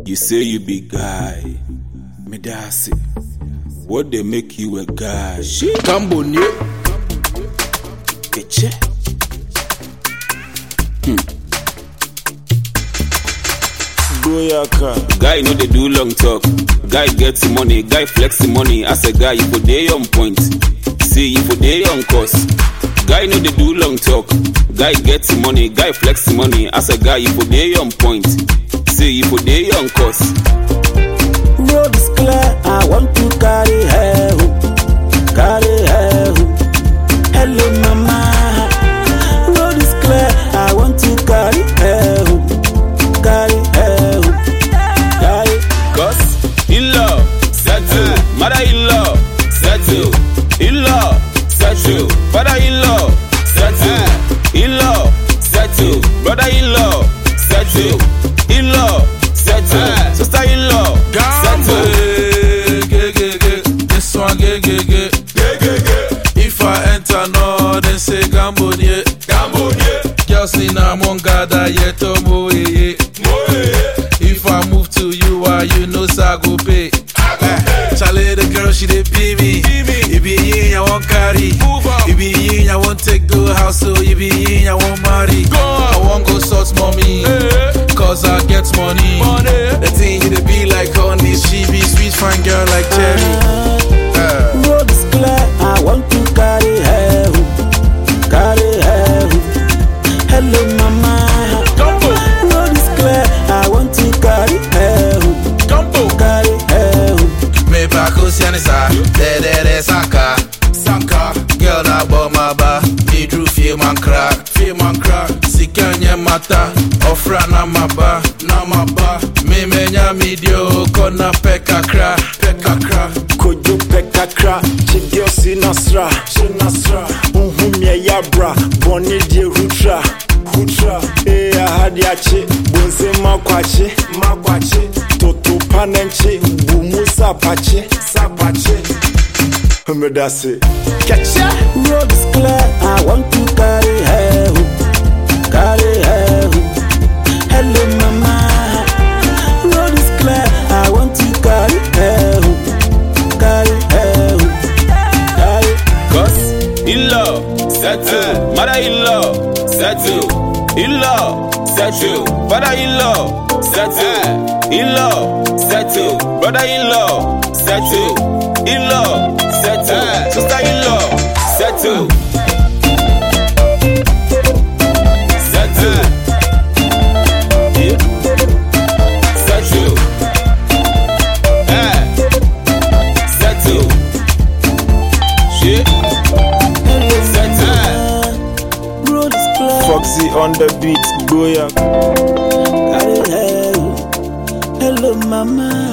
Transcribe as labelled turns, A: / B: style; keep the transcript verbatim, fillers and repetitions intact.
A: You say you be guy, me that's it. What they make you a guy? She Cambonye, get ya. Hmm. Goyaka. Guy know they do long talk. Guy gets money. Guy flex money. As a guy, you put day on point. See you put day on course. Guy know they do long talk. Guy gets money. Guy flex money. As a guy, you put day on point. See you put day on course.
B: Road is clear. I want to carry her home. Carry her home. Hello, mama. Road is clear. I want to carry her home. Carry her home. Carry.
A: Cause in-law, settle. Mother-in-law, settle. In-law, settle. Father-in-law, settle. In-law, settle. Brother-in-law, settle. In-law, settle. Sister-in-law, settle.
C: This one, get, get, get. If I enter, no, then say Cambonye. Girls in a mongada, yet to moe. If I move to you, ah, you know, I go pay. Charlie, the girl, she dey pay me. If be in, I won't carry. If be in, I won't take the house, so if be in, I won't marry. I won't go sort mommy, cause I get money. The thing you be like honey, she be sweet, fine girl like cherry. Uh.
B: Road is clear. I want to carry her home. Carry her home. Hello, mama. Road is clear. I want to carry her home. Carry her home.
C: Me back Oceanisa, de de de Saka, Saka. Girl na bomba ba, me drew feel man crack, feel man crack. Sikanya mata, ofra na maba, na maba. Me menya medio, kona peka kra, peka kra.
B: Kojo peka kra, chidio sinasra, sinasra. Unhumye yabra, boni die hutra, hutra. Eh ahadi ache, bonse makwache, makwache. Toto panenche, bumu sapache, sapache. Me that's it. Catch ya. Road is clear. I want to carry her home. Carry her home. Hello, mama. Road is clear. I want to carry her home. Carry her home. Carry.
A: Cause in-law, settle. Mother-in-law, settle. In-law, settle. Father-in-law, settle. In-law, settle. Brother-in-law, settle. In-law, settle. Sister-in-law, settle. Settle. Yeah. Settle. Eh. Settle. Shit. Settle.
B: Road is clear.
A: Foxy on the beat, Goya.
B: Carry her home. Hello, mama.